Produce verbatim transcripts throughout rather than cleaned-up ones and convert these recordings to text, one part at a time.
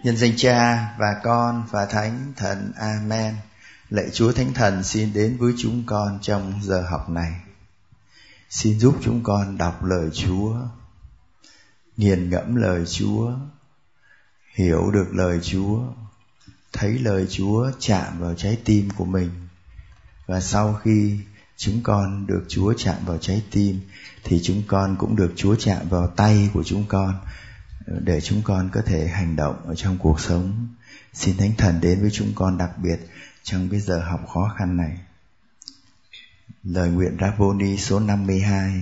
Nhân danh Cha và Con và Thánh Thần. Amen. Lạy Chúa Thánh Thần xin đến với chúng con trong giờ học này. Xin giúp chúng con đọc lời Chúa, nghiền ngẫm lời Chúa, hiểu được lời Chúa, thấy lời Chúa chạm vào trái tim của mình. Và sau khi chúng con được Chúa chạm vào trái tim thì chúng con cũng được Chúa chạm vào tay của chúng con, để chúng con có thể hành động ở trong cuộc sống. Xin Thánh Thần đến với chúng con đặc biệt trong cái giờ học khó khăn này. Lời nguyện Rabboni số năm mươi hai.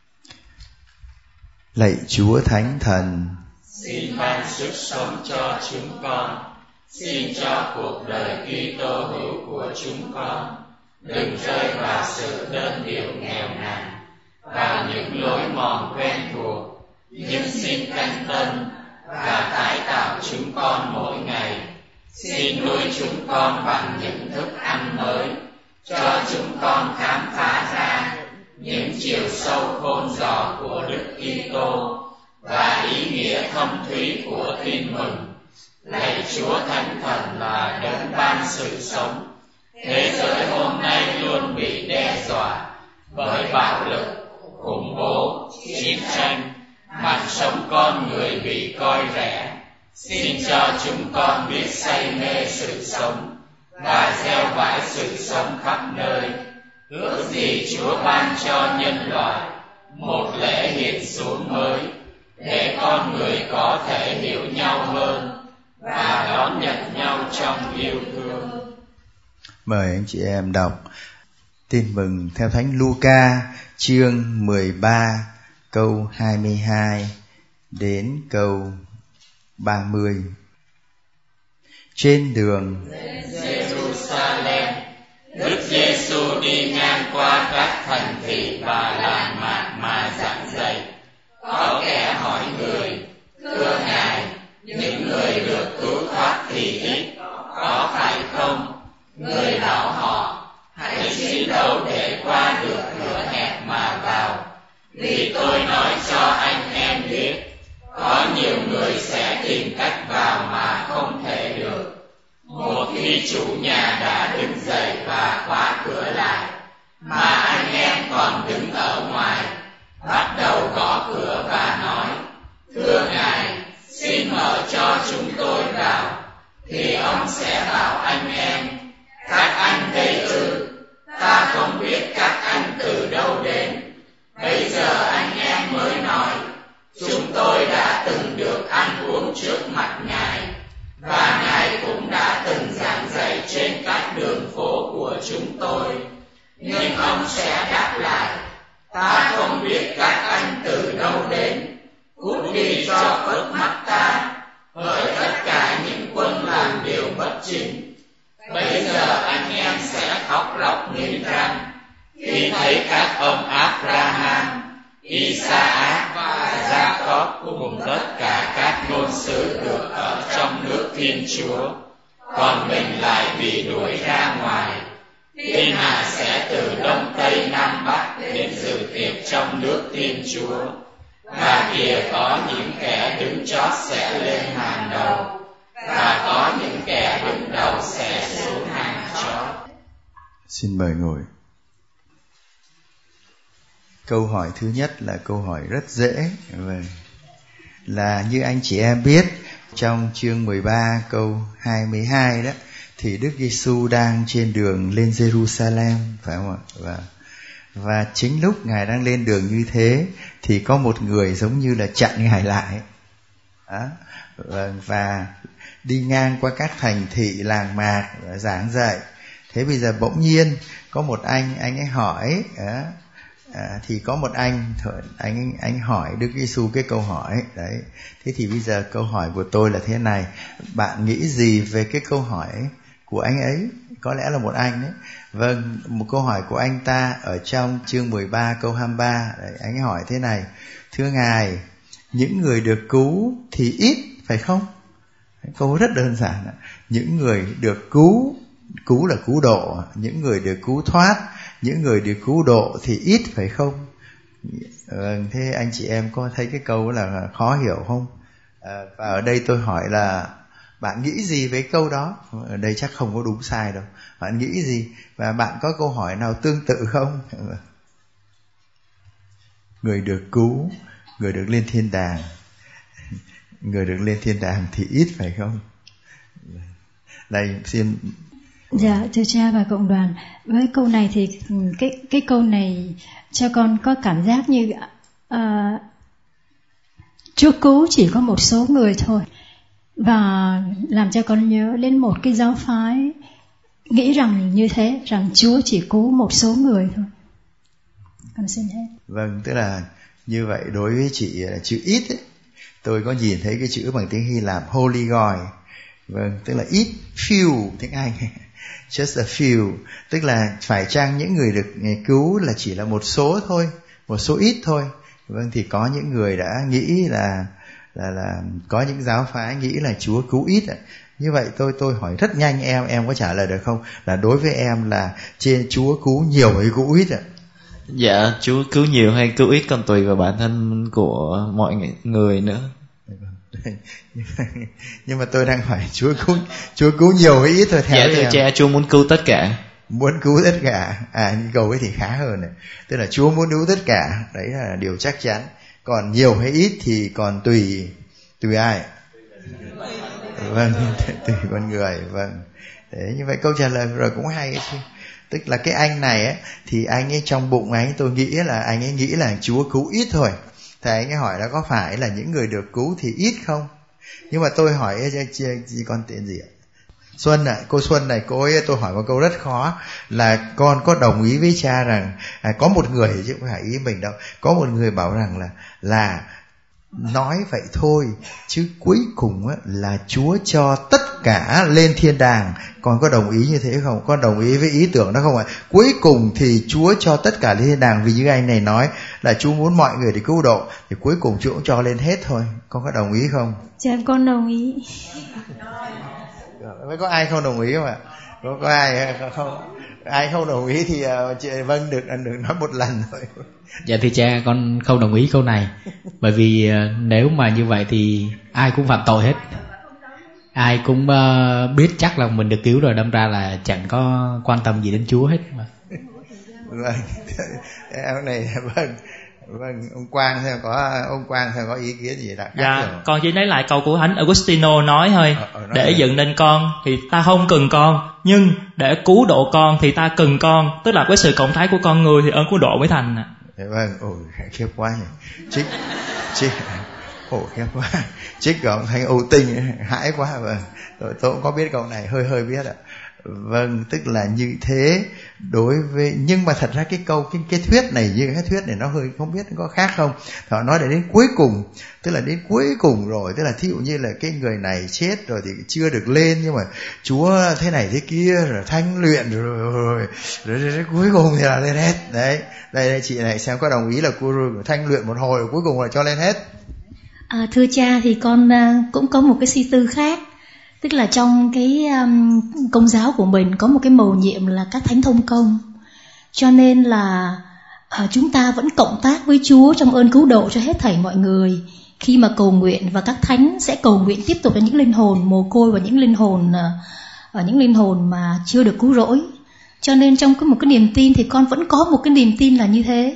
Lạy Chúa Thánh Thần, xin ban sức sống cho chúng con. Xin cho cuộc đời Kitô hữu của chúng con đừng rơi vào sự đơn điệu nghèo nàn, vào những lối mòn quen thuộc, nhưng xin canh tân và tái tạo chúng con mỗi ngày. Xin nuôi chúng con bằng những thức ăn mới, cho chúng con khám phá ra những chiều sâu khôn giò của Đức Kitô và ý nghĩa thâm thúy của tin mừng. Lạy Chúa Thánh Thần là đấng ban sự sống, thế giới hôm nay luôn bị đe dọa bởi bạo lực, khủng bố, chiến tranh, mạng sống con người bị coi rẻ. Xin cho chúng con biết say mê sự sống và gieo vãi sự sống khắp nơi. Ước gì Chúa ban cho nhân loại một lễ hiện xuống mới, để con người có thể hiểu nhau hơn và đón nhận nhau trong yêu thương. Mời anh chị em đọc Tin mừng theo Thánh Luca chương mười ba câu hai mươi hai đến câu ba mươi. Trên đường Jerusalem, Đức Giêsu đi ngang qua các thành thị và làng mạc mà giảng dạy. Có kẻ hỏi người: thưa Ngài, những người được cứu thoát thì ít, có phải không? Người bảo họ: hãy chiến đấu để qua được cửa hẹp mà vào. Vì tôi nói cho anh em biết, có nhiều người sẽ tìm cách vào mà không thể được. Một khi chủ nhà đã đứng dậy và khóa cửa lại, mà anh em còn đứng ở ngoài, bắt đầu gõ cửa và nói: thưa Ngài, xin mở cho chúng tôi vào. Thì ông sẽ bảo anh em: các anh đây ư? Ta không biết các anh từ đâu đến. Bây giờ anh em mới nói: chúng tôi đã từng được ăn uống trước mặt Ngài, và Ngài cũng đã từng giảng dạy trên các đường phố của chúng tôi. Nhưng ông sẽ đáp lại: ta không biết các anh từ đâu đến. Cút đi cho khuất mắt ta, bởi tất cả những quân làm điều bất chính. Bây giờ anh em sẽ khóc lóc nghiến răng khi thấy các ông Abraham, Isaac và Jacob cùng tất cả các ngôn sứ được ở trong nước Thiên Chúa, còn mình lại bị đuổi ra ngoài. Thiên hạ sẽ từ đông tây nam bắc đến dự tiệc trong nước Thiên Chúa, và kìa có những kẻ đứng chót sẽ lên hàng đầu, và có những kẻ đứng đầu sẽ xuống hàng chót. Xin mời ngồi. Câu hỏi thứ nhất là câu hỏi rất dễ, là như anh chị em biết, trong chương mười ba câu hai mươi hai đó, thì Đức Giêsu đang trên đường lên Jerusalem, phải không ạ? Và, và chính lúc Ngài đang lên đường như thế thì có một người giống như là chặn Ngài lại đó, và, và đi ngang qua các thành thị làng mạc và giảng dạy. Thế bây giờ bỗng nhiên có một anh anh ấy hỏi đó, À, thì có một anh anh anh hỏi Đức Giêsu cái câu hỏi đấy. Thế thì bây giờ câu hỏi của tôi là thế này: bạn nghĩ gì về cái câu hỏi của anh ấy? Có lẽ là một anh đấy. Vâng, một câu hỏi của anh ta ở trong chương mười ba câu hai mươi ba đấy, anh ấy hỏi thế này: thưa Ngài, những người được cứu thì ít phải không? Câu rất đơn giản. Những người được cứu, cứu là cứu độ, những người được cứu thoát, những người được cứu độ thì ít phải không? Vâng, thế anh chị em có thấy cái câu là khó hiểu không? À, và ở đây tôi hỏi là bạn nghĩ gì về câu đó? Ở đây chắc không có đúng sai đâu. Bạn nghĩ gì? Và bạn có câu hỏi nào tương tự không? Người được cứu, người được lên thiên đàng, người được lên thiên đàng thì ít phải không? Đây xin. Dạ, thưa cha và cộng đoàn, với câu này thì cái cái câu này cho con có cảm giác như uh, Chúa cứu chỉ có một số người thôi, và làm cho con nhớ đến một cái giáo phái nghĩ rằng như thế, rằng Chúa chỉ cứu một số người thôi. Con xin hết. Vâng, tức là như vậy. Đối với chị chữ ít ấy, tôi có nhìn thấy cái chữ bằng tiếng Hy Lạp holy God. Vâng, tức là ít, few tiếng Anh. Just a few, tức là phải chăng những người được cứu là chỉ là một số thôi, một số ít thôi. Vâng, thì có những người đã nghĩ là là là có những giáo phái nghĩ là Chúa cứu ít ạ. Như vậy tôi tôi hỏi rất nhanh em, em có trả lời được không? Là đối với em là trên Chúa cứu nhiều hay cứu ít ạ? Dạ, Chúa cứu nhiều hay cứu ít còn tùy vào bản thân của mọi người nữa. Nhưng mà tôi đang hỏi Chúa cứu Chúa cứu nhiều hay ít thôi theo dạ, thưa cha, Chúa muốn cứu tất cả. Muốn cứu tất cả. À, những câu ấy thì khá hơn này. Tức là Chúa muốn cứu tất cả, đấy là điều chắc chắn. Còn nhiều hay ít thì còn tùy tùy ai? Vâng, tùy con người. Vâng. Đấy, như vậy câu trả lời rồi cũng hay chứ. Tức là cái anh này ấy, thì anh ấy trong bụng anh tôi nghĩ là anh ấy nghĩ là Chúa cứu ít thôi. Thì anh ấy hỏi là có phải là những người được cứu thì ít không? Nhưng mà tôi hỏi chị con tên gì ạ? Xuân ạ, à, cô Xuân này, cô ấy tôi hỏi một câu rất khó là con có đồng ý với cha rằng à, có một người, chứ không phải ý mình đâu, có một người bảo rằng là là nói vậy thôi chứ cuối cùng á, là Chúa cho tất cả lên thiên đàng. Con có đồng ý như thế không? Con đồng ý với ý tưởng đó không ạ? Cuối cùng thì Chúa cho tất cả lên thiên đàng, vì như anh này nói là Chúa muốn mọi người để cứu độ, thì cuối cùng Chúa cũng cho lên hết thôi. Con có đồng ý không? Dạ con đồng ý. Mới có ai không đồng ý không ạ? Có, có ai không? Ai không đồng ý thì uh, chị Vân được được nói một lần thôi. Dạ thưa cha, con không đồng ý câu này. Bởi vì uh, nếu mà như vậy thì ai cũng phạm tội hết. Ai cũng uh, biết chắc là mình được cứu rồi, đâm ra là chẳng có quan tâm gì đến Chúa hết mà. Vâng, em này vâng. Vâng, ông Quang theo có ông Quang theo có ý kiến gì đã? Dạ, rồi. Con chỉ lấy lại câu của Thánh Augustino nói thôi. Ờ, ờ, để dựng nên con thì ta không cần con, nhưng để cứu độ con thì ta cần con. Tức là với sự cộng thái của con người thì ơn cứu độ mới thành. Dạ, vâng, ôi khiếp quá nhỉ. Trích trích ôi khiếp quá. Trích của ông Thánh Âu Tinh hãi quá. Vâng, tôi, tôi cũng có biết câu này, hơi hơi biết ạ. Vâng, tức là như thế đối với, nhưng mà thật ra cái câu cái cái thuyết này, như cái thuyết này nó hơi không biết có khác không. Họ nói đến cuối cùng, tức là đến cuối cùng rồi, tức là thí dụ như là cái người này chết rồi thì chưa được lên, nhưng mà Chúa thế này thế kia rồi thanh luyện rồi rồi, rồi, rồi, rồi, rồi cuối cùng thì là lên hết. Đấy, đây, đây chị này xem có đồng ý là cô thanh luyện một hồi rồi cuối cùng là cho lên hết. À, thưa cha, thì con uh, cũng có một cái suy tư khác. Tức là trong cái um, công giáo của mình có một cái mầu nhiệm là các thánh thông công. Cho nên là uh, chúng ta vẫn cộng tác với Chúa trong ơn cứu độ cho hết thảy mọi người. Khi mà cầu nguyện, và các thánh sẽ cầu nguyện tiếp tục cho những linh hồn mồ côi và những linh hồn uh, những linh hồn mà chưa được cứu rỗi. Cho nên trong cái một cái niềm tin thì con vẫn có một cái niềm tin là như thế.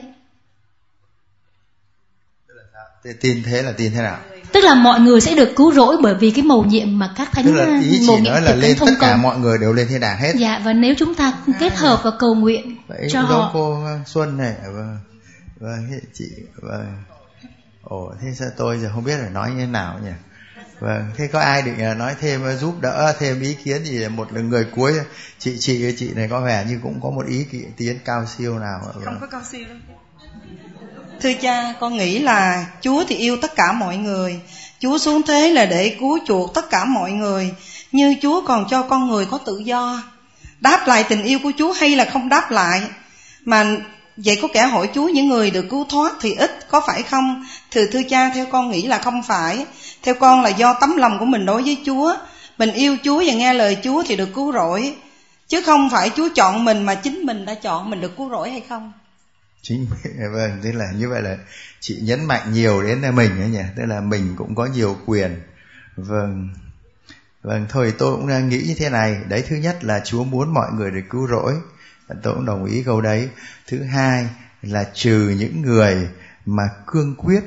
Tin thế là tin thế nào? Tức là mọi người sẽ được cứu rỗi bởi vì cái mầu nhiệm mà các thánh tức là ý mầu chỉ nhiệm nói là lên tất cả công. mọi người đều lên thiên đàng hết. Dạ, và nếu chúng ta kết hợp và cầu nguyện vậy cho giống họ. cô Xuân này, vâng, vâng, chị, vâng. Ồ, thế sao tôi giờ không biết phải nói như thế nào nhỉ? Vâng, thế có ai định nói thêm, giúp đỡ thêm ý kiến gì? Một người cuối, chị chị chị này có vẻ như cũng có một ý kiến cao siêu nào? Vâng. Không có cao siêu đâu. Thưa cha, con nghĩ là Chúa thì yêu tất cả mọi người. Chúa xuống thế là để cứu chuộc tất cả mọi người. Như Chúa còn cho con người có tự do, đáp lại tình yêu của Chúa hay là không đáp lại. Mà vậy có kẻ hỏi Chúa những người được cứu thoát thì ít, có phải không? Thưa thưa cha, theo con nghĩ là không phải. Theo con là do tấm lòng của mình đối với Chúa. Mình yêu Chúa và nghe lời Chúa thì được cứu rỗi, chứ không phải Chúa chọn mình mà chính mình đã chọn mình được cứu rỗi hay không? Chính vâng, tức là như vậy là chị nhấn mạnh nhiều đến mình ấy nhỉ, tức là mình cũng có nhiều quyền. Vâng, Vâng, thôi tôi cũng đang nghĩ như thế này. Đấy, thứ nhất là Chúa muốn mọi người được cứu rỗi, tôi cũng đồng ý câu đấy. Thứ hai là trừ những người mà cương quyết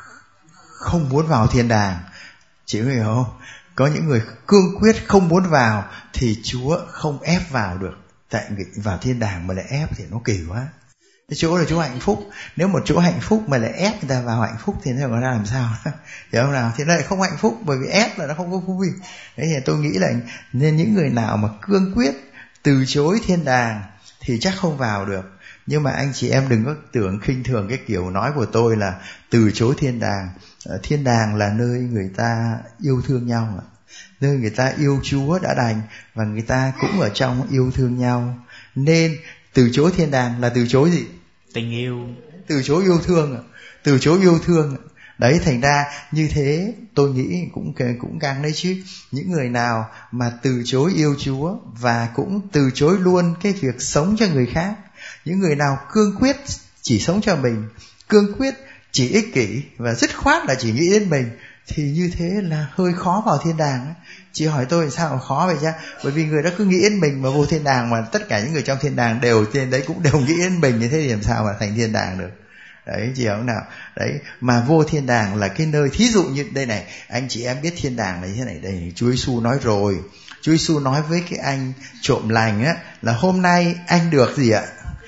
không muốn vào thiên đàng. Chị hiểu không? Có những người cương quyết không muốn vào thì Chúa không ép vào được. Tại vào thiên đàng mà lại ép thì nó kỳ quá. Cái chỗ là chỗ hạnh phúc, nếu một chỗ hạnh phúc mà lại ép người ta vào hạnh phúc thì nó ra làm sao? Hiểu không nào? Thì nó lại không hạnh phúc, bởi vì ép là nó không có vui. Đấy thì tôi nghĩ là nên những người nào mà cương quyết từ chối thiên đàng thì chắc không vào được. Nhưng mà anh chị em đừng có tưởng khinh thường cái kiểu nói của tôi là từ chối thiên đàng. Thiên đàng là nơi người ta yêu thương nhau, nơi người ta yêu Chúa đã đành, và người ta cũng ở trong yêu thương nhau. Nên từ chối thiên đàng là từ chối gì? Tình yêu. Từ chối yêu thương. Từ chối yêu thương. Đấy, thành ra như thế tôi nghĩ cũng cũng càng đấy chứ. Những người nào mà từ chối yêu Chúa và cũng từ chối luôn cái việc sống cho người khác, những người nào cương quyết chỉ sống cho mình, cương quyết chỉ ích kỷ và dứt khoát là chỉ nghĩ đến mình, thì như thế là hơi khó vào thiên đàng. Chị hỏi tôi sao mà khó vậy cha? Bởi vì người đó cứ nghĩ đến mình mà vô thiên đàng, mà tất cả những người trong thiên đàng đều trên đấy cũng đều nghĩ đến mình, như thế thì làm sao mà thành thiên đàng được? Đấy, chị hiểu không nào? Đấy, mà vô thiên đàng là cái nơi, thí dụ như đây này, anh chị em biết thiên đàng là như thế này, đây Chúa Giêsu nói rồi. Chúa Giêsu nói với cái anh trộm lành á là hôm nay anh được gì ạ?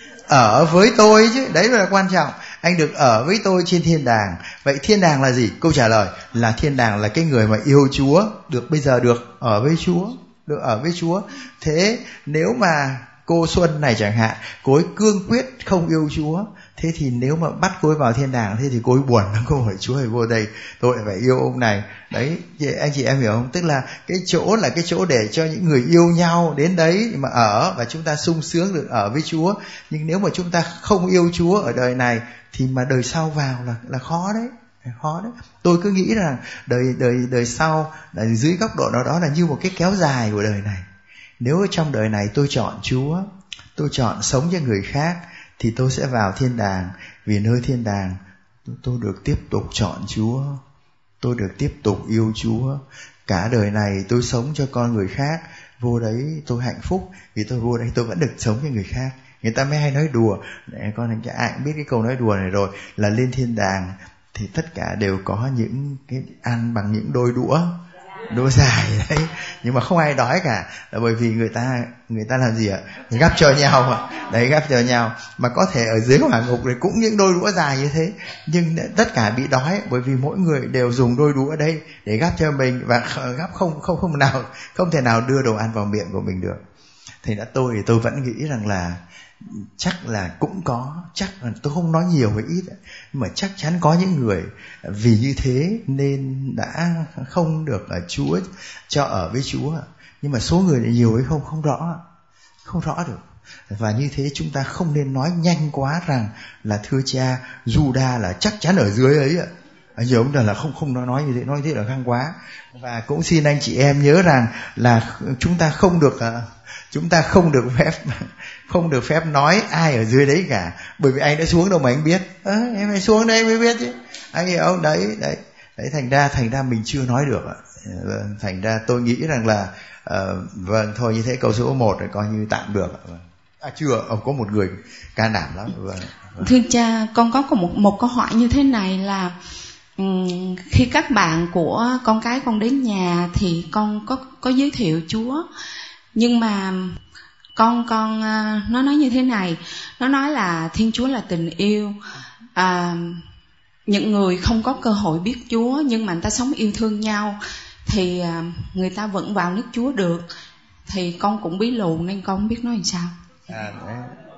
Ở với tôi chứ, đấy là quan trọng. Anh được ở với tôi trên thiên đàng. Vậy thiên đàng là gì? Câu trả lời là thiên đàng là cái người mà yêu Chúa, được bây giờ được ở với Chúa, được ở với Chúa. Thế nếu mà cô Xuân này chẳng hạn, cô ấy cương quyết không yêu Chúa, thế thì nếu mà bắt cô ấy vào thiên đàng, thế thì cô ấy buồn lắm, cô hỏi Chúa ơi, vô đây tôi lại phải yêu ông này. Đấy, anh chị em hiểu không? Tức là cái chỗ là cái chỗ để cho những người yêu nhau đến đấy mà ở, và chúng ta sung sướng được ở với Chúa. Nhưng nếu mà chúng ta không yêu Chúa ở đời này thì mà đời sau vào là là khó đấy, khó đấy. Tôi cứ nghĩ rằng đời đời đời sau là dưới góc độ nào đó là như một cái kéo dài của đời này. Nếu trong đời này tôi chọn Chúa, tôi chọn sống cho người khác, thì tôi sẽ vào thiên đàng. Vì nơi thiên đàng tôi, tôi được tiếp tục chọn Chúa, tôi được tiếp tục yêu Chúa. Cả đời này tôi sống cho con người khác, vô đấy tôi hạnh phúc, vì tôi vô đấy tôi vẫn được sống cho người khác. Người ta mới hay nói đùa, để con ai cũng biết cái câu nói đùa này rồi, là lên thiên đàng thì tất cả đều có những cái ăn bằng những đôi đũa đũa dài đấy, nhưng mà không ai đói cả, là bởi vì người ta người ta làm gì ạ? Gắp cho nhau mà. Đấy, gắp cho nhau. Mà có thể ở dưới hỏa ngục này cũng những đôi đũa dài như thế, nhưng tất cả bị đói, bởi vì mỗi người đều dùng đôi đũa đây để gắp cho mình, và gắp không không không nào không thể nào đưa đồ ăn vào miệng của mình được. Thì đã tôi thì tôi vẫn nghĩ rằng là chắc là cũng có, chắc là tôi không nói nhiều hay ít, nhưng mà chắc chắn có những người vì như thế nên đã không được ở Chúa, cho ở với Chúa. Nhưng mà số người này nhiều hay không không rõ, không rõ được. Và như thế chúng ta không nên nói nhanh quá rằng là thưa cha, Juda là chắc chắn ở dưới ấy ạ. Nhiều ông là không không nói nói như thế, nói thế là khăng quá. Và cũng xin anh chị em nhớ rằng là chúng ta không được chúng ta không được phép không được phép nói ai ở dưới đấy cả, bởi vì anh đã xuống đâu mà anh biết. À, em phải xuống đây mới biết chứ, anh hiểu không? Đấy đấy đấy, thành ra thành ra mình chưa nói được. Thành ra tôi nghĩ rằng là uh, vâng thôi, như thế câu số một rồi coi như tạm được. À chưa, ông có một người can đảm lắm. Vâng. Thưa cha, con có một một câu hỏi như thế này là um, khi các bạn của con cái con đến nhà thì con có có giới thiệu Chúa, nhưng mà con con nó nói như thế này, nó nói là Thiên Chúa là tình yêu, à, những người không có cơ hội biết Chúa nhưng mà người ta sống yêu thương nhau thì à, người ta vẫn vào nước Chúa được. Thì con cũng bí lù nên con không biết nói làm sao. À, đấy.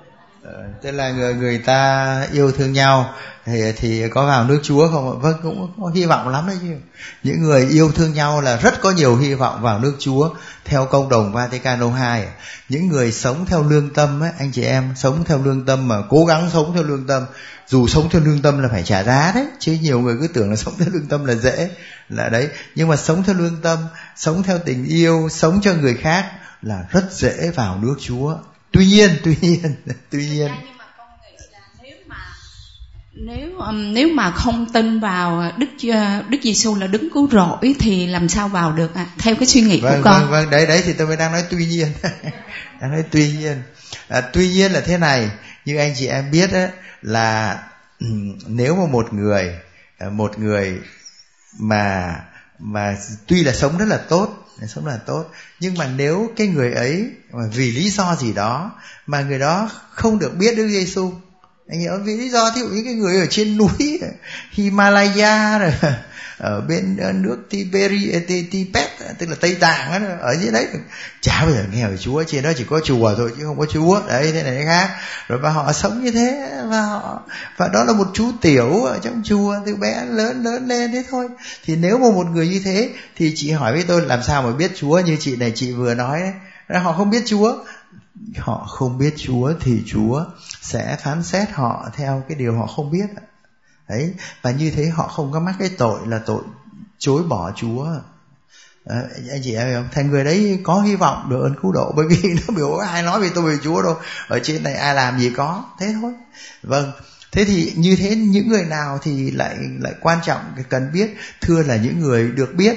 Ờ, tức là người người ta yêu thương nhau thì thì có vào nước Chúa không? Vâng, cũng có hy vọng lắm đấy chứ. Những người yêu thương nhau là rất có nhiều hy vọng vào nước Chúa. Theo Công đồng Vaticano hai, những người sống theo lương tâm ấy, anh chị em sống theo lương tâm mà cố gắng sống theo lương tâm, dù sống theo lương tâm là phải trả giá đấy, chứ nhiều người cứ tưởng là sống theo lương tâm là dễ, là đấy. Nhưng mà sống theo lương tâm, sống theo tình yêu, sống cho người khác là rất dễ vào nước Chúa. Tuy nhiên, tuy nhiên, tuy nhiên. Nhưng mà con nghĩ là nếu mà Nếu um, nếu mà không tin vào Đức Đức Giêsu là đứng cứu rỗi thì làm sao vào được ạ? À? Theo cái suy nghĩ vâng, của con. Vâng, vâng, đấy đấy thì tôi mới đang nói tuy nhiên. đang nói tuy nhiên. À, tuy nhiên là thế này, như anh chị em biết ấy, là nếu mà một người một người mà mà tuy là sống rất là tốt, sống rất là tốt, nhưng mà nếu cái người ấy mà vì lý do gì đó mà người đó không được biết Đức Giêsu, anh hiểu, vì lý do thí dụ những cái người ở trên núi Himalaya rồi ở bên nước Tiberi, Tibet, tức là Tây Tạng đó, ở dưới đấy chả bao giờ nghe về Chúa, trên đó chỉ có chùa thôi chứ không có Chúa đấy, thế này thế khác rồi, và họ sống như thế, và họ và đó là một chú tiểu ở trong chùa từ bé lớn lớn lên thế thôi. Thì nếu mà một người như thế thì chị hỏi với tôi làm sao mà biết Chúa, như chị này chị vừa nói đấy, họ không biết Chúa. Họ không biết Chúa thì Chúa sẽ phán xét họ theo cái điều họ không biết đấy, và như thế họ không có mắc cái tội là tội chối bỏ Chúa. À, anh chị em hiểu không? Thành người đấy có hy vọng được ơn cứu độ, bởi vì nó biểu ai nói về tôi về Chúa đâu, ở trên này ai làm gì có, thế thôi. Vâng, thế thì như thế những người nào thì lại lại quan trọng cần biết, thưa là những người được biết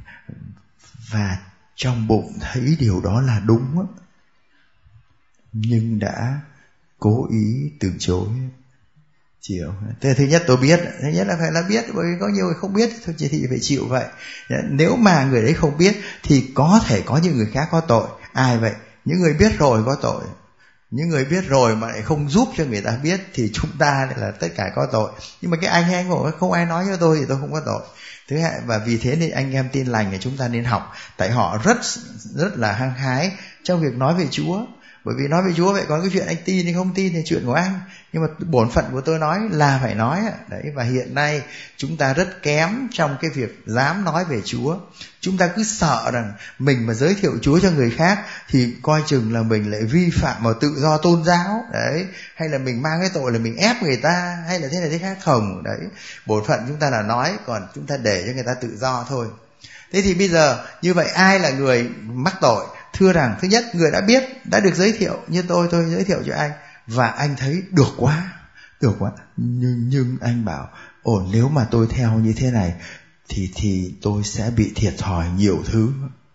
và trong bụng thấy điều đó là đúng đó, nhưng đã cố ý từ chối. Chịu. Thế thứ nhất tôi biết, thứ nhất là phải là biết, bởi vì có nhiều người không biết thôi thì phải chịu vậy. Nếu mà người đấy không biết thì có thể có những người khác có tội. Ai vậy? Những người biết rồi có tội. Những người biết rồi mà lại không giúp cho người ta biết thì chúng ta lại là tất cả có tội. Nhưng mà cái anh hay ngồi không ai nói cho tôi thì tôi không có tội. Thứ hai, và vì thế nên anh em tin lành thì chúng ta nên học, tại họ rất rất là hăng hái trong việc nói về Chúa. Bởi vì nói về Chúa vậy, còn cái chuyện anh tin hay không tin thì chuyện của anh, nhưng mà bổn phận của tôi nói là phải nói đấy. Và hiện nay chúng ta rất kém trong cái việc dám nói về Chúa. Chúng ta cứ sợ rằng mình mà giới thiệu Chúa cho người khác thì coi chừng là mình lại vi phạm vào tự do tôn giáo đấy, hay là mình mang cái tội là mình ép người ta, hay là thế này thế khác. Không đấy, bổn phận chúng ta là nói, còn chúng ta để cho người ta tự do thôi. Thế thì bây giờ như vậy ai là người mắc tội? Thưa rằng thứ nhất, người đã biết, đã được giới thiệu, như tôi tôi giới thiệu cho anh và anh thấy được quá, được quá, nhưng nhưng anh bảo ồ, nếu mà tôi theo như thế này thì thì tôi sẽ bị thiệt thòi nhiều thứ,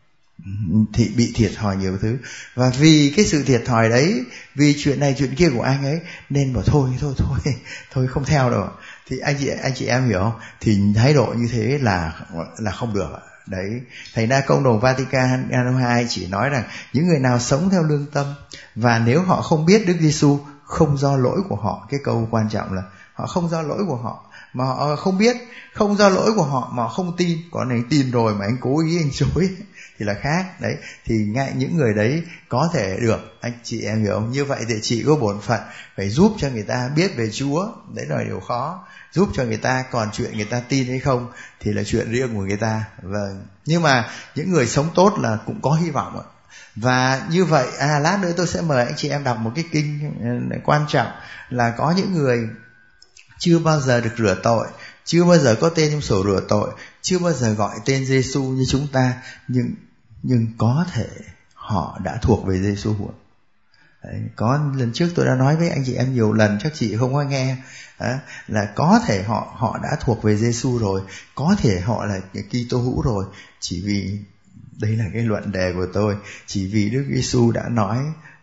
thì bị thiệt thòi nhiều thứ, và vì cái sự thiệt thòi đấy, vì chuyện này chuyện kia của anh ấy, nên bảo thôi thôi thôi thôi không theo đâu. Thì anh chị anh chị em hiểu không? Thì thái độ như thế là là không được đấy. Thành ra Công đồng Vatican hai chỉ nói rằng những người nào sống theo lương tâm và nếu họ không biết Đức Giêsu không do lỗi của họ, cái câu quan trọng là họ không do lỗi của họ mà họ không biết, không do lỗi của họ mà họ không tin. Còn anh tin rồi mà anh cố ý anh chối thì là khác đấy. Thì ngay những người đấy có thể được, anh chị em hiểu không? Như vậy thì chị có bổn phận phải giúp cho người ta biết về Chúa, đấy là điều khó, giúp cho người ta. Còn chuyện người ta tin hay không thì là chuyện riêng của người ta. Vâng, nhưng mà những người sống tốt là cũng có hy vọng ạ. Và như vậy, à lát nữa tôi sẽ mời anh chị em đọc một cái kinh quan trọng, là có những người chưa bao giờ được rửa tội, chưa bao giờ có tên trong sổ rửa tội, chưa bao giờ gọi tên Giêsu như chúng ta, nhưng nhưng có thể họ đã thuộc về Giêsu. Đấy, có lần trước tôi đã nói với anh chị em nhiều lần, chắc chị không có nghe, à, là có thể họ họ đã thuộc về Giêsu rồi, có thể họ là Kitô hữu rồi, chỉ vì đây là cái luận đề của tôi, chỉ vì Đức Giêsu đã nói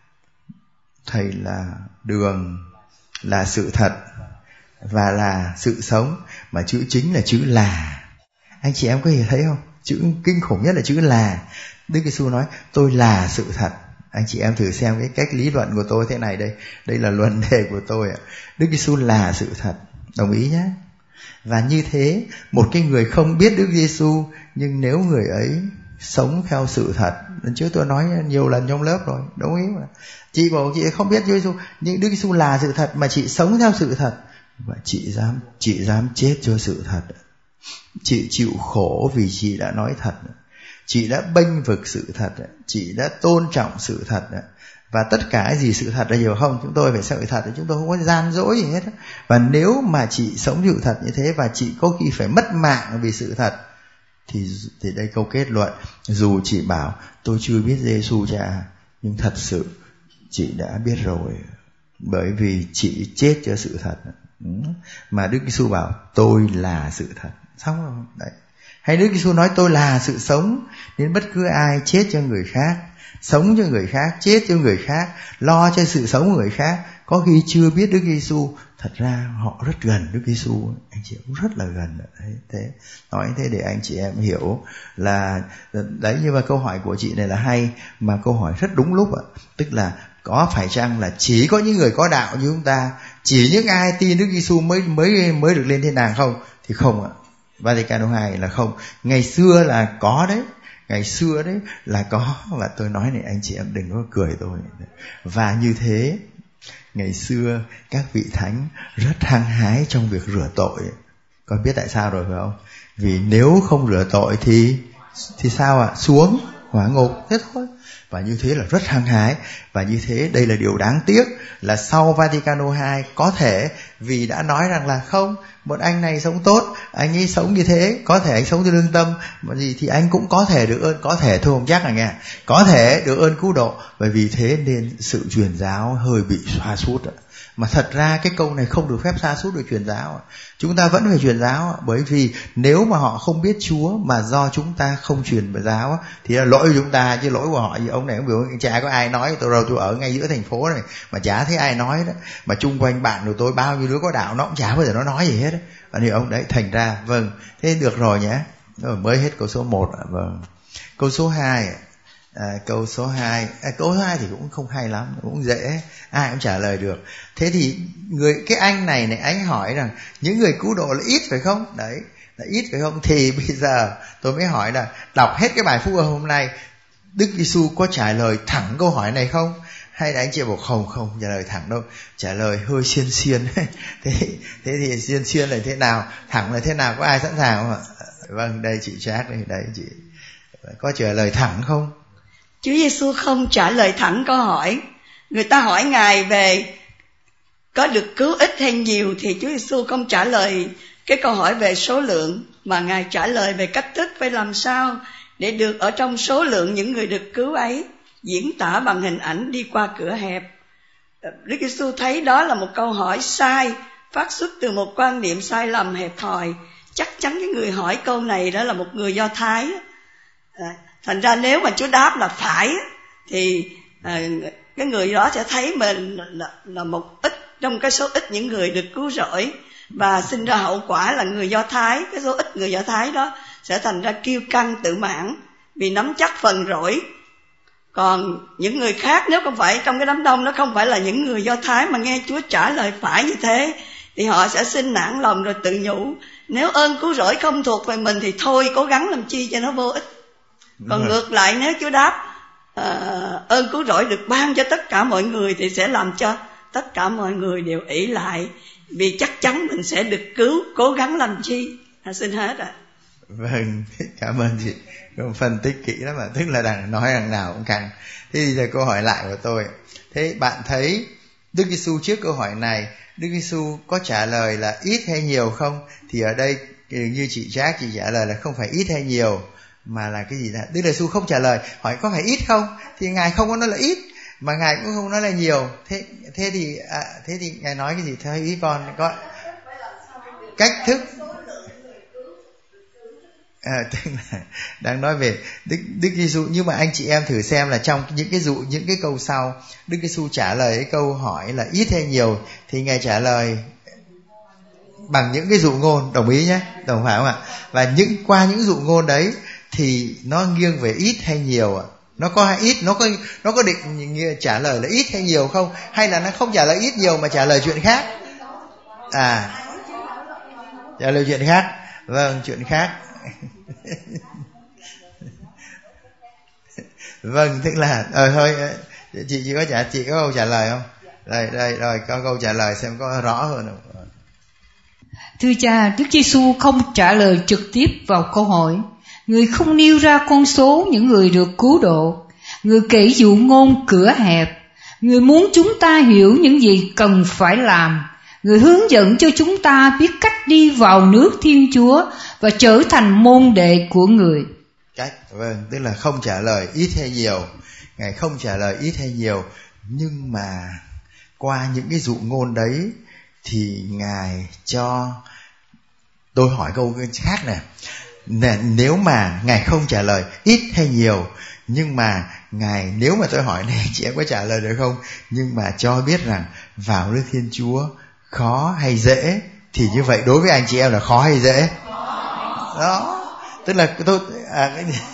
thầy là đường, là sự thật và là sự sống, mà chữ chính là chữ là. Anh chị em có thể thấy không? Chữ kinh khủng nhất là chữ là. Đức Giêsu nói tôi là sự thật. Anh chị em thử xem cái cách lý luận của tôi thế này đây. Đây là luận đề của tôi ạ. Đức Giêsu là sự thật. Đồng ý nhé. Và như thế, một cái người không biết Đức Giêsu, nhưng nếu người ấy sống theo sự thật, lần trước tôi nói nhiều lần trong lớp rồi, đồng ý mà. Chị bảo chị không biết Đức Giêsu, nhưng Đức Giêsu là sự thật mà chị sống theo sự thật, và chị dám chị dám chết cho sự thật. Chị chịu khổ vì chị đã nói thật. Chị đã bênh vực sự thật, chị đã tôn trọng sự thật, và tất cả cái gì sự thật là hiểu không? Chúng tôi phải sự thật, chúng tôi không có gian dối gì hết. Và nếu mà chị sống sự thật như thế, và chị có khi phải mất mạng vì sự thật, thì thì đây câu kết luận, dù chị bảo tôi chưa biết Giêsu cha, nhưng thật sự chị đã biết rồi, bởi vì chị chết cho sự thật. Mà Đức Giêsu bảo tôi là sự thật. Xong rồi đấy. Hay Đức Giêsu nói tôi là sự sống, nên bất cứ ai chết cho người khác, sống cho người khác, chết cho người khác, lo cho sự sống của người khác, có khi chưa biết Đức Giêsu, thật ra họ rất gần Đức Giêsu, anh chị cũng rất là gần đấy. Thế nói thế để anh chị em hiểu là đấy. Nhưng mà câu hỏi của chị này là hay, mà câu hỏi rất đúng lúc ạ. Tức là có phải chăng là chỉ có những người có đạo như chúng ta, chỉ những ai tin Đức Giêsu mới mới mới được lên thiên đàng không? Thì không ạ. Vatican hai là không. Ngày xưa là có đấy, ngày xưa đấy là có. Và tôi nói này anh chị em đừng có cười tôi. Và như thế ngày xưa các vị thánh rất hăng hái trong việc rửa tội. Con biết tại sao rồi phải không? Vì nếu không rửa tội thì thì sao ạ? À? Xuống hỏa ngục, thế thôi. Và như thế là rất hăng hái. Và như thế đây là điều đáng tiếc, là sau Vatican hai có thể vì đã nói rằng là không, một anh này sống tốt, anh ấy sống như thế, có thể anh sống từ lương tâm mà gì thì anh cũng có thể được ơn, có thể thôi không chắc là nghe, có thể được ơn cứu độ. Bởi vì thế nên sự truyền giáo hơi bị sa sút. Mà thật ra cái câu này không được phép sa sút được truyền giáo. Chúng ta vẫn phải truyền giáo, bởi vì nếu mà họ không biết Chúa mà do chúng ta không truyền giáo thì là lỗi của chúng ta chứ lỗi của họ gì. Ông này ông biểu chả có ai nói, tôi rồi tôi ở ngay giữa thành phố này mà chả thấy ai nói đó, mà chung quanh bạn của tôi bao nhiêu đứa có đạo nó cũng chả bao giờ nó nói gì hết đó. Và thì ông đấy thành ra vâng, thế được rồi nhé. Rồi mới hết câu số một. Vâng. Câu số hai. À, câu số hai, à, câu số hai thì cũng không hay lắm, cũng dễ, ai cũng trả lời được. Thế thì người cái anh này này anh hỏi rằng những người cứu độ là ít phải không? Đấy, là ít phải không? Thì bây giờ tôi mới hỏi là đọc hết cái bài phúc âm hôm nay, Đức Giêsu có trả lời thẳng câu hỏi này không? Hay là anh chị bảo không không trả lời thẳng đâu, trả lời hơi xiên xiên. thế thế thì xiên xiên là thế nào, thẳng là thế nào, có ai sẵn sàng không ạ? Vâng, đây chị Trác đây, đấy chị có trả lời thẳng không? Chúa Giêsu không trả lời thẳng câu hỏi. Người ta hỏi Ngài về có được cứu ít hay nhiều thì Chúa Giêsu không trả lời cái câu hỏi về số lượng, mà Ngài trả lời về cách thức phải làm sao để được ở trong số lượng những người được cứu ấy, diễn tả bằng hình ảnh đi qua cửa hẹp. Đức Giêsu thấy đó là một câu hỏi sai, phát xuất từ một quan niệm sai lầm hẹp hòi. Chắc chắn cái người hỏi câu này đó là một người Do Thái. À, thành ra nếu mà Chúa đáp là phải thì à, cái người đó sẽ thấy mình là, là, là một ít trong cái số ít những người được cứu rỗi, và sinh ra hậu quả là người Do Thái, cái số ít người Do Thái đó sẽ thành ra kiêu căng tự mãn vì nắm chắc phần rỗi. Còn những người khác, nếu không phải trong cái đám đông đó không phải là những người Do Thái mà nghe Chúa trả lời phải như thế, thì họ sẽ sinh nản lòng rồi tự nhủ nếu ơn cứu rỗi không thuộc về mình thì thôi, cố gắng làm chi cho nó vô ích. Còn Đúng ngược rồi. lại nếu Chúa đáp uh, ơn cứu rỗi được ban cho tất cả mọi người thì sẽ làm cho tất cả mọi người đều ỷ lại, vì chắc chắn mình sẽ được cứu, cố gắng làm chi. À, xin hết ạ. À. Vâng, cảm ơn chị. Cũng phân tích kỹ lắm mà, tức là đằng nói đằng nào cũng càng. Thế thì giờ câu hỏi lại của tôi. Thế bạn thấy Đức Giêsu trước câu hỏi này, Đức Giêsu có trả lời là ít hay nhiều không? Thì ở đây như chị Trác chị trả lời là không phải ít hay nhiều, mà là cái gì đó. Đức Giêsu không trả lời hỏi có phải ít không, thì Ngài không có nói là ít, mà Ngài cũng không nói là nhiều. Thế thế thì à, thế thì Ngài nói cái gì theo ý con có cách thức. À, tức là đang nói về Đức Đức Giêsu, nhưng mà anh chị em thử xem là trong những cái dụ những cái câu sau, Đức Giêsu trả lời cái câu hỏi là ít hay nhiều thì Ngài trả lời bằng những cái dụ ngôn, đồng ý nhé, đồng phải không ạ? Và những qua những dụ ngôn đấy thì nó nghiêng về ít hay nhiều ạ? Nó có hay ít, nó có nó có định trả lời là ít hay nhiều không, hay là nó không trả lời ít nhiều mà trả lời chuyện khác? À, trả lời chuyện khác. Vâng, chuyện khác. Vâng, tức là ờ thôi chị chị có trả chị có câu trả lời không? Đây đây rồi có câu trả lời xem có rõ hơn không? Thưa cha, Đức Giêsu không trả lời trực tiếp vào câu hỏi. Người không nêu ra con số những người được cứu độ. Người kể dụ ngôn cửa hẹp. Người muốn chúng ta hiểu những gì cần phải làm. Người hướng dẫn cho chúng ta biết cách đi vào nước Thiên Chúa và trở thành môn đệ của người. Cách, vâng, tức là không trả lời ít hay nhiều. Ngài không trả lời ít hay nhiều, nhưng mà qua những cái dụ ngôn đấy thì Ngài cho. Tôi hỏi câu khác nè, nếu mà Ngài không trả lời ít hay nhiều, nhưng mà Ngài, nếu mà tôi hỏi này chị em có trả lời được không, nhưng mà cho biết rằng vào nước Thiên Chúa khó hay dễ, thì như vậy đối với anh chị em là khó hay dễ? Đó, tức là tôi à,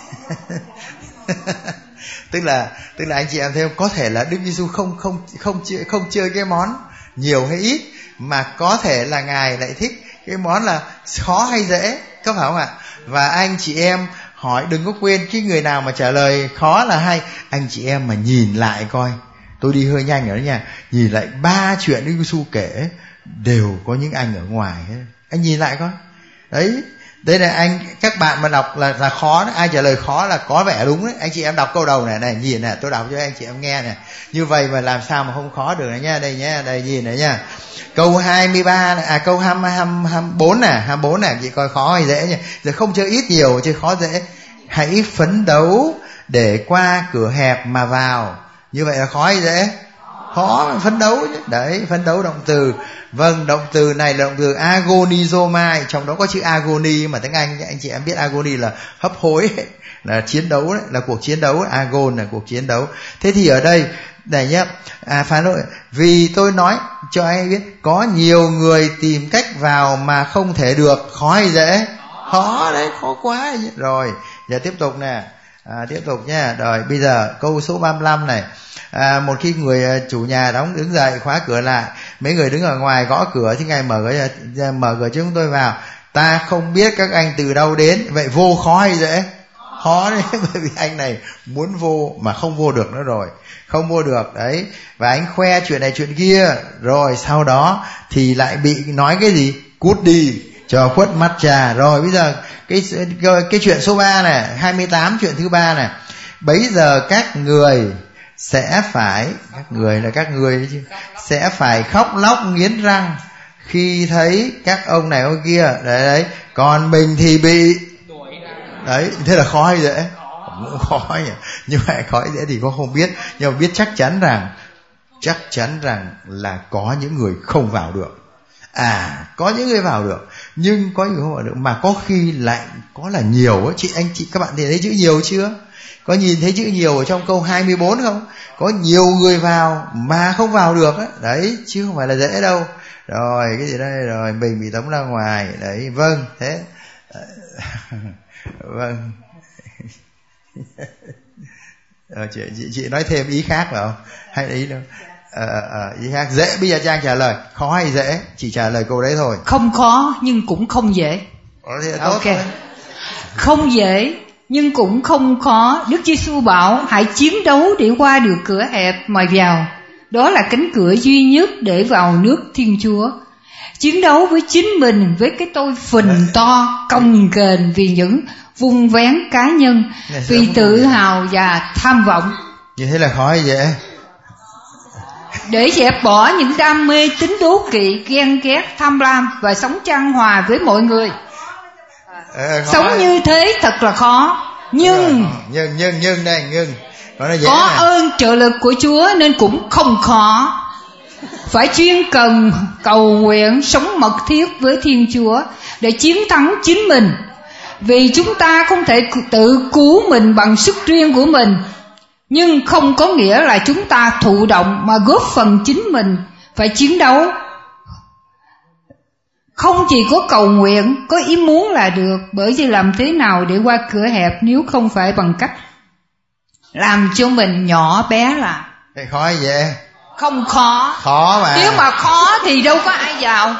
tức là tức là anh chị em thấy không, có thể là Đức Giêsu không không không chơi không chơi cái món nhiều hay ít, mà có thể là Ngài lại thích cái món là khó hay dễ, có phải không ạ? Và anh chị em hỏi, đừng có quên cái người nào mà trả lời khó là hay, anh chị em mà nhìn lại coi, tôi đi hơi nhanh rồi đó nha, nhìn lại ba chuyện Đức Giêsu kể đều có những anh ở ngoài hết. Anh nhìn lại coi, đấy, đây là anh, các bạn mà đọc là là khó đấy, ai trả lời khó là có vẻ đúng đấy. Anh chị em đọc câu đầu này này, nhìn này, tôi đọc cho anh chị em nghe này, như vậy mà làm sao mà không khó được này nha, đây nhé, đây nhìn này nha. Câu hai mươi ba này, à câu hai mươi bốn này, hai mươi bốn này, chị coi khó hay dễ nhỉ? Giờ không chơi ít nhiều, chơi khó dễ. Hãy phấn đấu để qua cửa hẹp mà vào. Như vậy là khó hay dễ? Khó mà phấn đấu chứ. Đấy, phấn đấu động từ. Vâng, động từ này là động từ agonizomai, trong đó có chữ agony mà tiếng Anh anh chị em biết agony là hấp hối ấy, là chiến đấu đấy, là cuộc chiến đấu ấy. Agon là cuộc chiến đấu. Thế thì ở đây này nhé, à, phán lỗi, vì tôi nói cho anh biết có nhiều người tìm cách vào mà không thể được. Khó hay dễ? Khó đấy, khó quá. Rồi, giờ tiếp tục nè, à, tiếp tục nha. Rồi bây giờ câu số ba mươi lăm này. À, một khi người chủ nhà đóng đứng dậy khóa cửa lại, mấy người đứng ở ngoài gõ cửa, thì Ngài mở cửa, mở cửa cho chúng tôi vào. Ta không biết các anh từ đâu đến, vậy vô khó hay dễ? Khó đấy, bởi vì anh này muốn vô mà không vô được nữa rồi, không vô được đấy, và anh khoe chuyện này chuyện kia, rồi sau đó thì lại bị nói cái gì? Cút đi cho khuất mắt cha. Rồi bây giờ cái cái chuyện số ba này, hai mươi tám, chuyện thứ ba này. Bấy giờ các người sẽ phải, các người là các người đấy chứ, sẽ phải khóc lóc nghiến răng khi thấy các ông này ông kia, đấy đấy, còn mình thì bị đấy. Thế là khó hay dễ? Cũng khó nhỉ, nhưng mà khó hay dễ thì con không biết, nhưng mà biết chắc chắn rằng chắc chắn rằng là có những người không vào được. À, có những người vào được, nhưng có những người không vào được, mà có khi lại có là nhiều ấy. Chị anh chị các bạn thì thấy chữ nhiều chưa? Có nhìn thấy chữ nhiều ở trong câu hai mươi bốn không? Có nhiều người vào mà không vào được ấy. Đấy, chứ không phải là dễ đâu. Rồi, cái gì đây? Rồi, mình bị tống ra ngoài. Đấy, vâng, thế. Vâng. Ờ, chị, chị, chị nói thêm ý khác phải không? Hay ý đâu? Ờ, ờ, ý khác. Dễ, bây giờ Trang trả lời. Khó hay dễ? Chỉ trả lời câu đấy thôi. Không khó, nhưng cũng không dễ. Ờ, thì tốt ok. thôi. Không dễ, nhưng cũng không khó. Đức Giêsu bảo hãy chiến đấu để qua được cửa hẹp mà vào. Đó là cánh cửa duy nhất để vào nước Thiên Chúa. Chiến đấu với chính mình, với cái tôi phình to, cồng kềnh vì những vung vén cá nhân, vì tự hào và tham vọng. Như thế là khó hay dễ? Để dẹp bỏ những đam mê, tính đố kỵ, ghen ghét, tham lam và sống chan hòa với mọi người. Ờ, Sống hay. như thế thật là khó. Nhưng Nhưng, nhưng, nhưng đây, nhưng Có, có ơn trợ lực của Chúa nên cũng không khó. Phải chuyên cần cầu nguyện, sống mật thiết với Thiên Chúa để chiến thắng chính mình. Vì chúng ta không thể tự cứu mình bằng sức riêng của mình, nhưng không có nghĩa là chúng ta thụ động mà góp phần chính mình phải chiến đấu. Không chỉ có cầu nguyện, có ý muốn là được, bởi vì làm thế nào để qua cửa hẹp nếu không phải bằng cách làm cho mình nhỏ bé là Cái khó hay dễ? không khó. Khó mà. Nếu mà khó thì đâu có ai vào.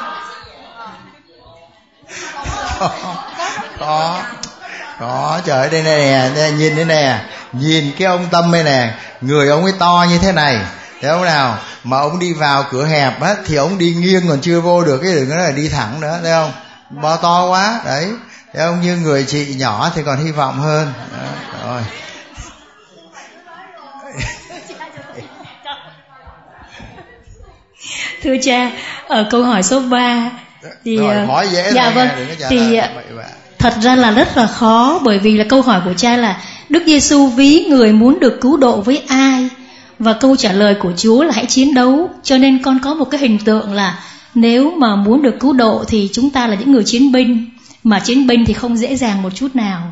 Khó. Khó, trời ơi, đây nè, đây, nhìn đây nè. Nhìn cái ông Tâm đây nè, người ông ấy to như thế này, thấy không nào? Mà ông đi vào cửa hẹp á thì ông đi nghiêng còn chưa vô được, cái đừng có là đi thẳng nữa, thấy không? Bao to quá, đấy. Thấy không? Như người chị nhỏ thì còn hy vọng hơn. Đó, rồi. Thưa cha, ở câu hỏi số ba thì rồi, hỏi dễ dạ thôi, vâng, đừng có trả thì lời bậy. thật ra là rất là khó, bởi vì là câu hỏi của cha là Đức Giêsu ví người muốn được cứu độ với ai, và câu trả lời của Chúa là hãy chiến đấu. Cho nên con có một cái hình tượng là Nếu mà muốn được cứu độ thì chúng ta là những người chiến binh, mà chiến binh thì không dễ dàng một chút nào.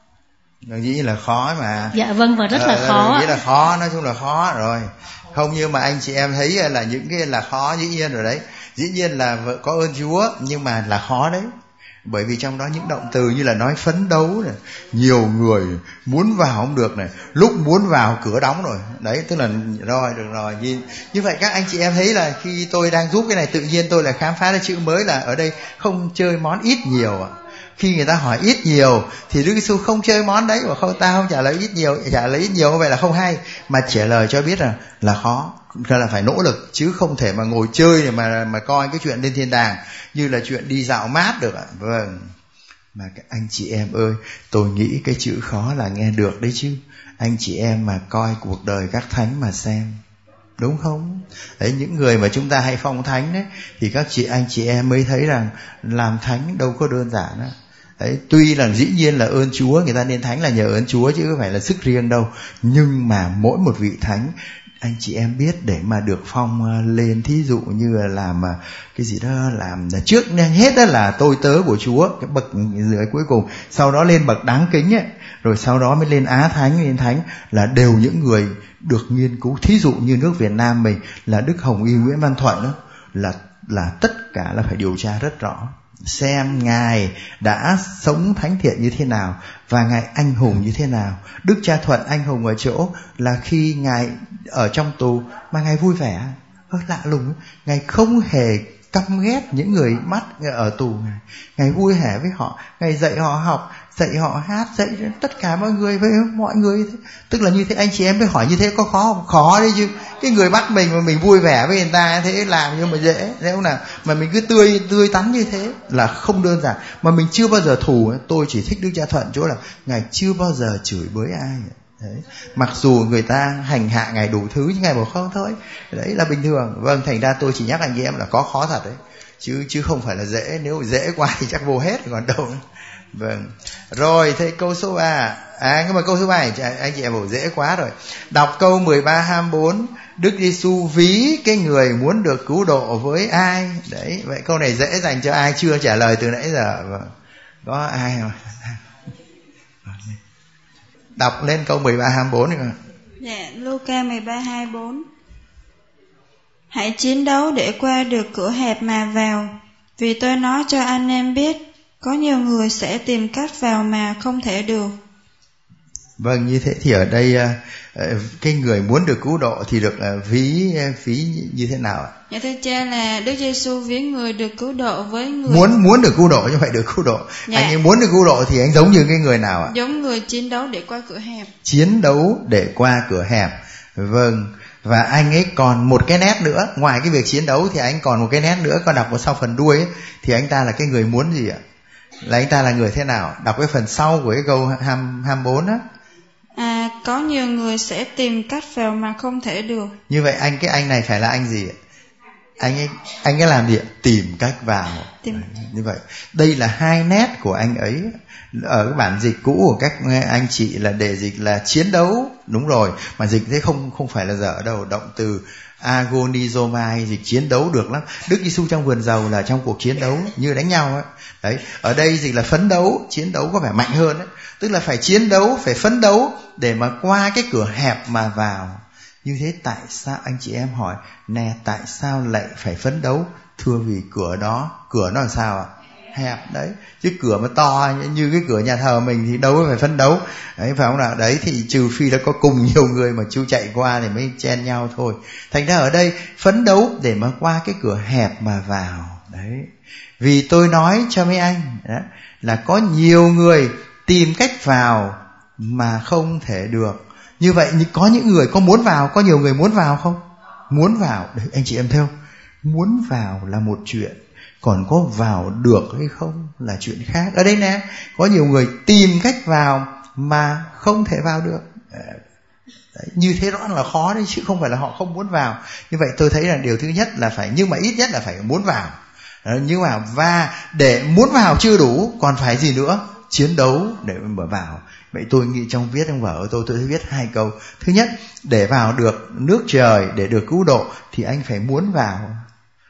Dĩ nhiên là khó mà. Dạ vâng, và rất là ờ, khó. Dĩ là khó, nói chung là khó rồi. Không như mà anh chị em thấy là những cái là khó, dĩ nhiên rồi đấy. Dĩ nhiên là có ơn Chúa, nhưng mà là khó đấy. Bởi vì trong đó những động từ như là nói phấn đấu này, nhiều người muốn vào không được này, lúc muốn vào cửa đóng rồi. Đấy, tức là rồi, được rồi. Như, như vậy các anh chị em thấy là khi tôi đang giúp cái này, tự nhiên tôi lại khám phá ra chữ mới là ở đây không chơi món ít nhiều ạ. Khi người ta hỏi ít nhiều thì Đức Giêsu không chơi món đấy, và không, ta không trả lời ít nhiều, trả lời ít nhiều vậy là không hay, mà trả lời cho biết là là khó, là phải nỗ lực, chứ không thể mà ngồi chơi mà mà coi cái chuyện lên thiên đàng như là chuyện đi dạo mát được ạ. Vâng. Mà các anh chị em ơi, tôi nghĩ cái chữ khó là nghe được đấy chứ. Anh chị em mà coi cuộc đời các thánh mà xem, đúng không? Đấy, những người mà chúng ta hay phong thánh đấy, thì các chị anh chị em mới thấy rằng làm thánh đâu có đơn giản đó. Đấy, tuy là dĩ nhiên là ơn Chúa, người ta nên thánh là nhờ ơn Chúa chứ không phải là sức riêng đâu. Nhưng mà mỗi một vị thánh, anh chị em biết, để mà được phong lên, thí dụ như là làm cái gì đó, làm trước nên hết đó là tôi tớ của Chúa, cái bậc dưới cuối cùng, sau đó lên bậc đáng kính ấy, rồi sau đó mới lên Á Thánh, lên Thánh, là đều những người được nghiên cứu. Thí dụ như nước Việt Nam mình là Đức Hồng Y, Nguyễn Văn Thuận đó, là là tất cả là phải điều tra rất rõ, xem Ngài đã sống thánh thiện như thế nào và Ngài anh hùng như thế nào. Đức Cha Thuận anh hùng ở chỗ là khi Ngài ở trong tù mà Ngài vui vẻ, ơ lạ lùng, Ngài không hề căm ghét những người bắt ở tù. Ngài, Ngài vui vẻ với họ, Ngài dạy họ học, dạy họ hát, dạy tất cả mọi người với mọi người. Tức là như thế. Anh chị em mới hỏi như thế có khó không? Khó đấy chứ. Cái người bắt mình mà mình vui vẻ với người ta thế làm nhưng mà dễ, thế không nào? Mà mình cứ tươi tươi tắn như thế là không đơn giản. Mà mình chưa bao giờ thù. Tôi chỉ thích Đức Cha Thuận chỗ là Ngài chưa bao giờ chửi bới ai. Đấy. Mặc dù người ta hành hạ Ngài đủ thứ nhưng Ngài bảo không thôi, đấy là bình thường. Vâng, thành ra tôi chỉ nhắc anh em là có khó thật đấy, chứ chứ không phải là dễ. Nếu dễ quá thì chắc vô hết còn đâu. Vâng. Rồi, thế câu số ba. À, nhưng mà câu số ba anh chị em bảo dễ quá rồi. Đọc câu mười ba hai mươi bốn. Đức Giêsu ví cái người muốn được cứu độ với ai? Đấy, vậy câu này dễ dành cho ai chưa trả lời từ nãy giờ? Vâng. Có ai không? Đọc lên câu mười ba hai mươi bốn. Dạ, Luca mười ba hai mươi bốn. Hãy chiến đấu để qua được cửa hẹp mà vào, vì tôi nói cho anh em biết, có nhiều người sẽ tìm cách vào mà không thể được. Vâng, như thế thì ở đây cái người muốn được cứu độ thì được ví ví như thế nào ạ? Dạ thưa cha, là Đức Giêsu ví người được cứu độ với người muốn muốn được cứu độ, như vậy được cứu độ. Dạ. Anh ấy muốn được cứu độ thì anh giống như cái người nào ạ? Giống người chiến đấu để qua cửa hẹp. Chiến đấu để qua cửa hẹp. Vâng. Và anh ấy còn một cái nét nữa, ngoài cái việc chiến đấu thì anh còn một cái nét nữa. Con đọc vào sau phần đuôi ấy, thì anh ta là cái người muốn gì ạ? Là anh ta là người thế nào? Đọc cái phần sau của cái câu hai mươi bốn á. À, có nhiều người sẽ tìm cách vào mà không thể được. Như vậy anh cái anh này phải là anh gì ạ? Anh ấy anh ấy làm gì ạ? Tìm cách vào. Tìm. Như vậy đây là hai nét của anh ấy. Ở cái bản dịch cũ của các anh chị là đề dịch là chiến đấu, đúng rồi, mà dịch thế không không phải là dở đâu. Động từ agonizomai, dịch chiến đấu được lắm. Đức Giêsu trong vườn dầu là trong cuộc chiến đấu như đánh nhau ấy. Đấy, ở đây dịch là phấn đấu, chiến đấu có vẻ mạnh hơn ấy. Tức là phải chiến đấu, phải phấn đấu để mà qua cái cửa hẹp mà vào. Như thế tại sao anh chị em hỏi nè, tại sao lại phải phấn đấu? Thưa vì cửa đó, cửa nó làm sao ạ? Hẹp đấy, chứ cửa mà to như cái cửa nhà thờ mình thì đâu phải phấn đấu. Đấy, phải không nào? Đấy thì trừ phi là có cùng nhiều người mà chú chạy qua thì mới chen nhau thôi. Thành ra ở đây phấn đấu để mà qua cái cửa hẹp mà vào. Đấy, vì tôi nói cho mấy anh đó, là có nhiều người tìm cách vào mà không thể được. Như vậy có những người có muốn vào, có nhiều người muốn vào không? Muốn vào, đấy, anh chị em thấy không? Muốn vào là một chuyện, còn có vào được hay không là chuyện khác. Ở đây nè, có nhiều người tìm cách vào mà không thể vào được. Đấy, như thế rõ là khó đấy, chứ không phải là họ không muốn vào. Như vậy tôi thấy là điều thứ nhất là phải, nhưng mà ít nhất là phải muốn vào. Đấy, nhưng mà và để muốn vào chưa đủ, còn phải gì nữa? Chiến đấu để mở vào. Vậy tôi nghĩ trong viết trong vở tôi tôi viết hai câu. Thứ nhất, để vào được nước trời, để được cứu độ thì anh phải muốn vào.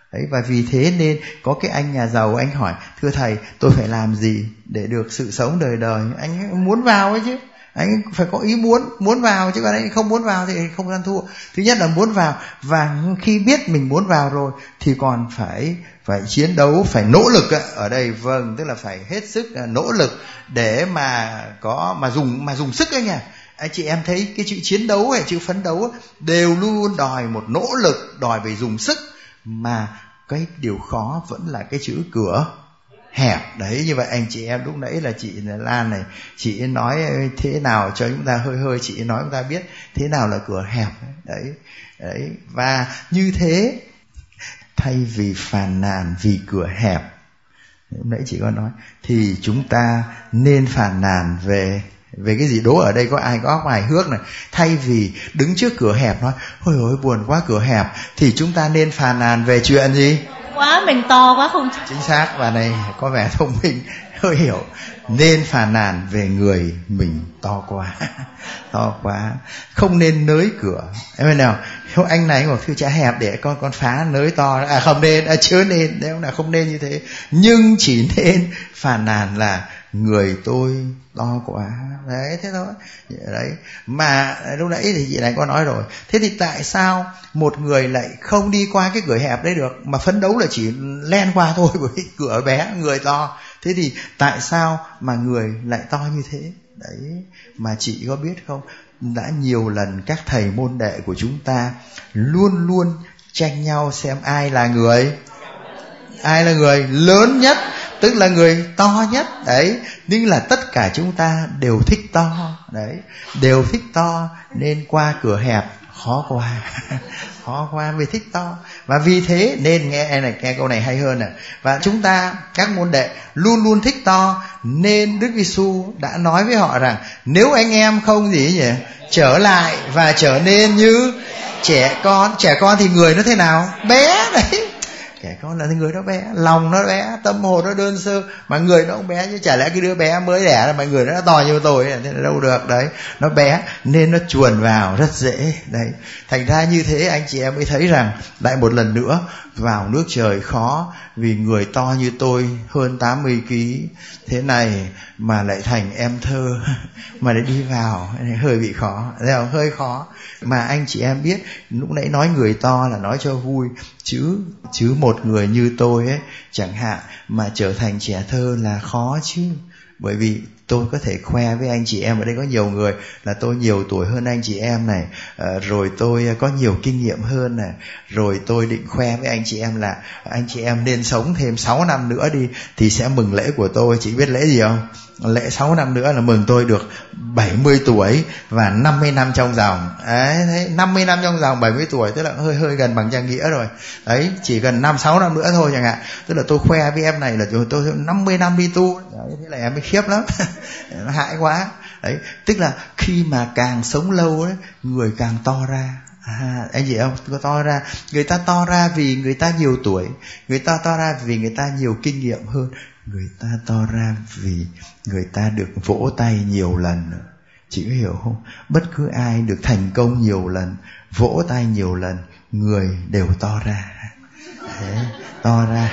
Đấy, và vì thế nên có cái anh nhà giàu, anh hỏi: thưa thầy, tôi phải làm gì để được sự sống đời đời? Anh muốn vào ấy chứ, anh phải có ý muốn muốn vào, chứ còn anh không muốn vào thì không ăn thua. Thứ nhất là muốn vào, và khi biết mình muốn vào rồi thì còn phải phải chiến đấu, phải nỗ lực ở đây. Vâng, tức là phải hết sức nỗ lực để mà có mà dùng mà dùng sức ấy nha. Anh chị em thấy cái chữ chiến đấu hay chữ phấn đấu đều luôn luôn đòi một nỗ lực, đòi phải dùng sức, mà cái điều khó vẫn là cái chữ cửa hẹp. Đấy, như vậy anh chị em lúc nãy là chị Lan này, chị nói thế nào cho chúng ta hơi hơi, chị nói chúng ta biết thế nào là cửa hẹp. Đấy, đấy. Và như thế, thay vì phàn nàn vì cửa hẹp, lúc nãy chị có nói, thì chúng ta nên phàn nàn về về cái gì? Đố ở đây có ai có hài hước này, thay vì đứng trước cửa hẹp nói ôi ôi buồn quá cửa hẹp, thì chúng ta nên phàn nàn về chuyện gì? Quá mình to quá không? Chính xác. Và này có vẻ thông minh, hơi hiểu. Nên phàn nàn về người mình to quá. To quá, không nên nới cửa. Em biết nào, anh này bảo thưa cha hẹp để con con phá nới to. À không nên, à, chớ nên, nếu là không nên như thế. Nhưng chỉ nên phàn nàn là người tôi to quá. Đấy, thế thôi. Đấy. Mà lúc nãy thì chị này có nói rồi. Thế thì tại sao một người lại không đi qua cái cửa hẹp đấy được, mà phấn đấu là chỉ len qua thôi, bởi cửa bé, người to. Thế thì tại sao mà người lại to như thế? Đấy, mà chị có biết không, đã nhiều lần các thầy môn đệ của chúng ta luôn luôn tranh nhau xem ai là người ai là người lớn nhất, tức là người to nhất. Đấy, nhưng là tất cả chúng ta đều thích to. Đấy, đều thích to, nên qua cửa hẹp khó qua. Khó qua vì thích to. Và vì thế nên nghe này, nghe câu này hay hơn nè. Và chúng ta các môn đệ luôn luôn thích to, nên Đức Giêsu đã nói với họ rằng nếu anh em không gì nhỉ, trở lại và trở nên như trẻ con. Trẻ con thì người nó thế nào? Bé. Đấy, trẻ con là người nó bé, lòng nó bé, tâm hồn nó đơn sơ, mà người nó cũng bé. Chứ chả lẽ cái đứa bé mới đẻ là mà người nó đã to như tôi, thế là đâu được. Đấy, nó bé nên nó chuồn vào rất dễ. Đấy, thành ra như thế anh chị em mới thấy rằng lại một lần nữa vào nước trời khó, vì người to như tôi hơn tám mươi ki-lô-gam thế này mà lại thành em thơ mà để đi vào hơi bị khó, hơi khó. Mà anh chị em biết, lúc nãy nói người to là nói cho vui, chứ chứ một người như tôi ấy chẳng hạn mà trở thành trẻ thơ là khó chứ. Bởi vì tôi có thể khoe với anh chị em, ở đây có nhiều người là tôi nhiều tuổi hơn anh chị em này, à, rồi tôi có nhiều kinh nghiệm hơn này, rồi tôi định khoe với anh chị em là anh chị em nên sống thêm sáu năm nữa đi thì sẽ mừng lễ của tôi. Chị biết lễ gì không? Lễ sáu năm nữa là mừng tôi được bảy mươi tuổi và năm mươi năm trong dòng. Đấy, thế năm mươi năm trong dòng, bảy mươi tuổi tức là hơi hơi gần bằng Trang Nghĩa rồi. Đấy, chỉ gần năm sáu năm nữa thôi chẳng hạn. Tức là tôi khoe với em này là tôi năm mươi năm đi tu. Đấy, thế là em mới khiếp lắm. Nó hại quá. Đấy, tức là khi mà càng sống lâu đấy, người càng to ra. À, anh chị không? Có to ra. Người ta to ra vì người ta nhiều tuổi, người ta to ra vì người ta nhiều kinh nghiệm hơn, người ta to ra vì người ta được vỗ tay nhiều lần. Chị có hiểu không? Bất cứ ai được thành công nhiều lần, vỗ tay nhiều lần, người đều to ra. Đấy, to ra.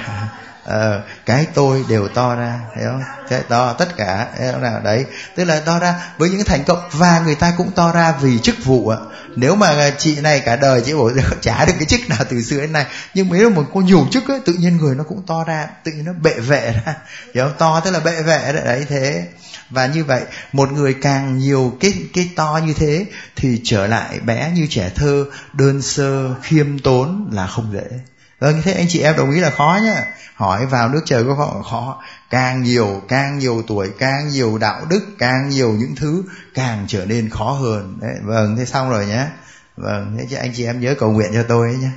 Ờ, cái tôi đều to ra, thấy không? Cái to tất cả, thấy không nào? Đấy, tức là to ra với những thành công, và người ta cũng to ra vì chức vụ ạ. Nếu mà chị này cả đời chị bảo chả được cái chức nào từ xưa đến nay, nhưng mấy lúc mà có nhiều chức ấy, tự nhiên người nó cũng to ra, tự nhiên nó bệ vệ ra, hiểu không? To tức là bệ vệ đấy, đấy thế. Và như vậy, một người càng nhiều cái cái to như thế thì trở lại bé như trẻ thơ, đơn sơ, khiêm tốn là không dễ. Vâng, thế anh chị em đồng ý là khó nhá. Hỏi vào nước trời có khó, khó. Càng nhiều, càng nhiều tuổi, càng nhiều đạo đức, càng nhiều những thứ, càng trở nên khó hơn. Đấy, vâng, thế xong rồi nhé. Vâng, thế chứ anh chị em nhớ cầu nguyện cho tôi ấy nhé.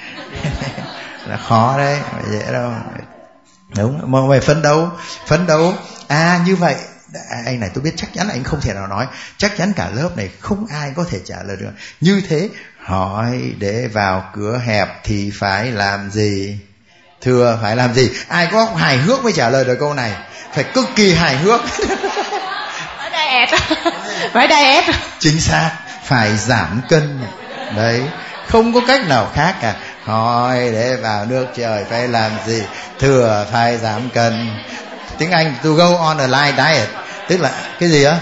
Là khó đấy, không dễ đâu. Đúng, mà phải phấn đấu, phấn đấu. À như vậy, anh này tôi biết chắc chắn là anh không thể nào nói, chắc chắn cả lớp này không ai có thể trả lời được. Như thế, hỏi để vào cửa hẹp thì phải làm gì? Thưa, phải làm gì? Ai có hài hước mới trả lời được câu này. Phải cực kỳ hài hước. Phải đai ép. Phải đai ép. Chính xác, phải giảm cân. Đấy, không có cách nào khác cả. hỏi để vào nước trời phải làm gì, thừa phải giảm cân. Tiếng Anh to go on a light diet, tức là cái gì á?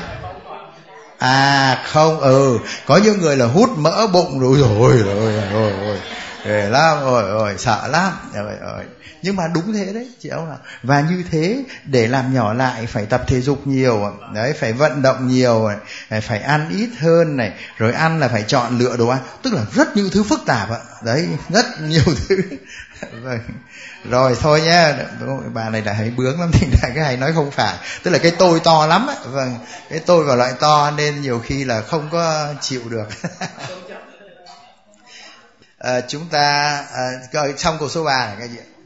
À không, ừ có những người là hút mỡ bụng rồi rồi rồi rồi rồi ghê lắm, rồi rồi sợ lắm, rồi rồi. Nhưng mà đúng thế đấy chị ông ạ. Và như thế để làm nhỏ lại phải tập thể dục nhiều đấy, phải vận động nhiều này, phải ăn ít hơn này, rồi ăn là phải chọn lựa đồ ăn, tức là rất nhiều thứ phức tạp ạ. Đấy, rất nhiều thứ. Vâng. Rồi thôi nhé, bà này là hay bướng lắm, thì là cái hay nói không phải, tức là cái tôi to lắm ấy. Vâng, cái tôi vào loại to nên nhiều khi là không có chịu được. À, chúng ta à, xong câu số ba này các chị.